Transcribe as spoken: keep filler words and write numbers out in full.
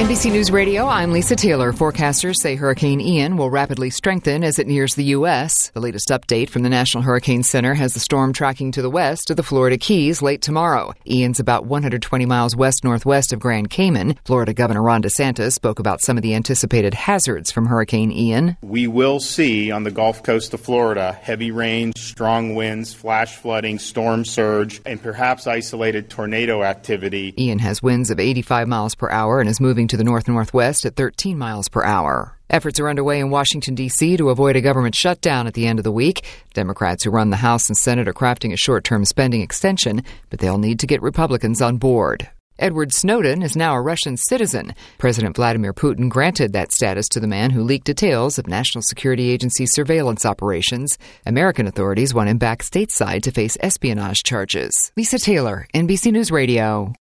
N B C News Radio, I'm Lisa Taylor. Forecasters say Hurricane Ian will rapidly strengthen as it nears the U S. The latest update from the National Hurricane Center has the storm tracking to the west of the Florida Keys late tomorrow. Ian's about one hundred twenty miles west-northwest of Grand Cayman. Florida Governor Ron DeSantis spoke about some of the anticipated hazards from Hurricane Ian. We will see on the Gulf Coast of Florida heavy rain, strong winds, flash flooding, storm surge, and perhaps isolated tornado activity. Ian has winds of eighty-five miles per hour and is moving to the north-northwest at thirteen miles per hour. Efforts are underway in Washington, D C to avoid a government shutdown at the end of the week. Democrats who run the House and Senate are crafting a short-term spending extension, but they'll need to get Republicans on board. Edward Snowden is now a Russian citizen. President Vladimir Putin granted that status to the man who leaked details of National Security Agency surveillance operations. American authorities want him back stateside to face espionage charges. Lisa Taylor, N B C News Radio.